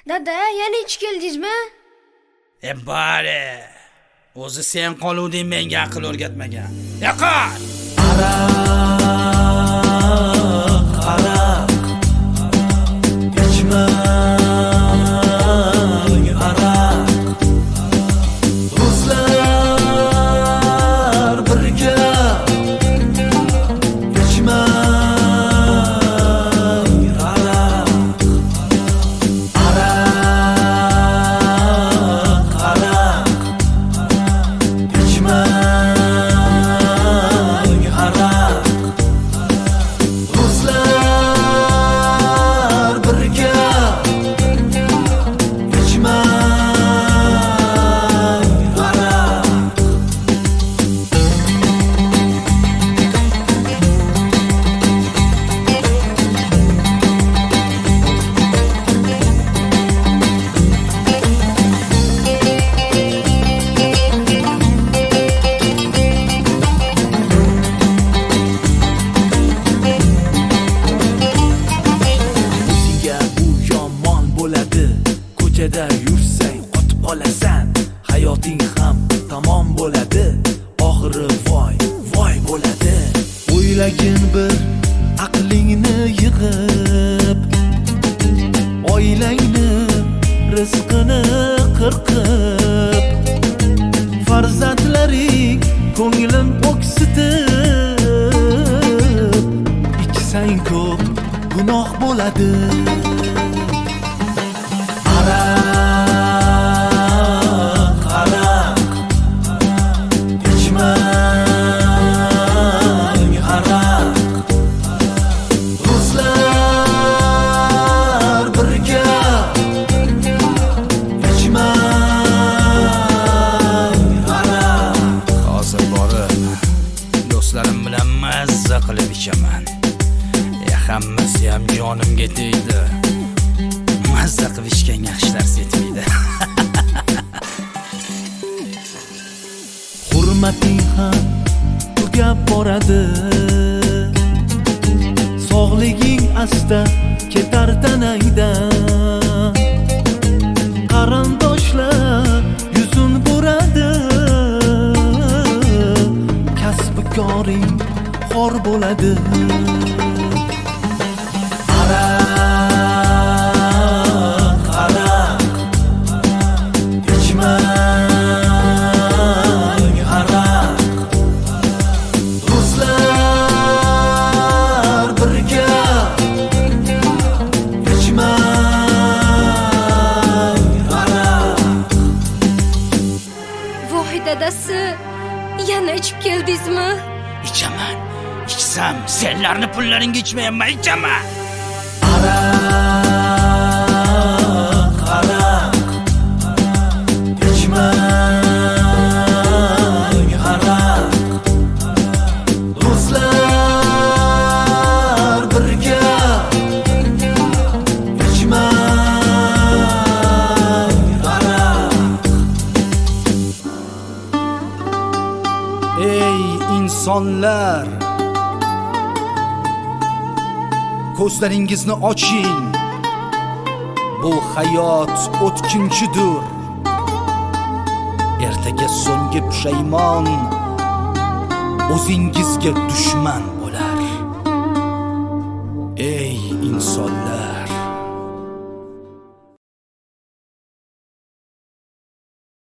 Dada, yana ichib keldingizmi? Bari. O'zi sen qoluvding, menga aql o'rgatmagan. Yo'qol. Aroq ichma aroq do'stlar birga ichma ko'chada yursang otib olasan, hayoting ham tamom bo'ladi, oxiri voy voy bo'ladi. O'ylagin bir aqlingni yig'ib, oilangni rizqini qirqib, farzandlaring ko'nglim o'ksitib, ichsang ko'p gunoh bo'ladi. Do'stlarim bilan mazza qilib ichaman. Hammasi ham jonimga tegdi. Mazza qilib ichgan yaxshilar setmaydi. Hurmating ham tugab boradi. Sog'liging asta ketar tanangdan. Qarindoshlar yuzun buradi. Kasb-koring xor bo'ladi. Dadasi, yana ichib keldingizmi? İçaman. İçsam senlarni pullaringga ichmayman, ichaman. Aroq ichma aroq do'stlar birga ichma. Ey insonlar, ko'zlaringizni oching. Bu hayot o'tkinchidir. Ertaga so'nggi pushaymon o'zingizga dushman bo'lar. Ey insonlar,